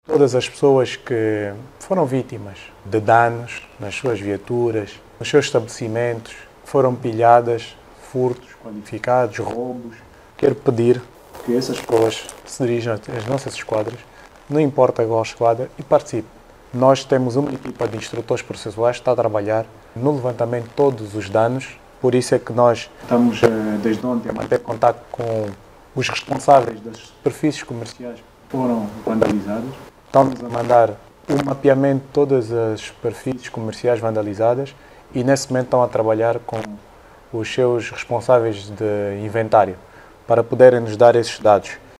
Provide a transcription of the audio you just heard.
Todas as pessoas que foram vítimas de danos nas suas viaturas, nos seus estabelecimentos, foram pilhadas, furtos qualificados, roubos. Quero pedir que essas pessoas se dirijam às nossas esquadras, não importa qual esquadra, e participem. Nós temos uma equipa de instrutores processuais que está a trabalhar no levantamento de todos os danos, por isso é que nós estamos desde ontem a manter contato com os responsáveis das superfícies comerciais que foram vandalizadas. Estamos a mandar um mapeamento de todas as superfícies comerciais vandalizadas e nesse momento estão a trabalhar com os seus responsáveis de inventário para poderem nos dar esses dados.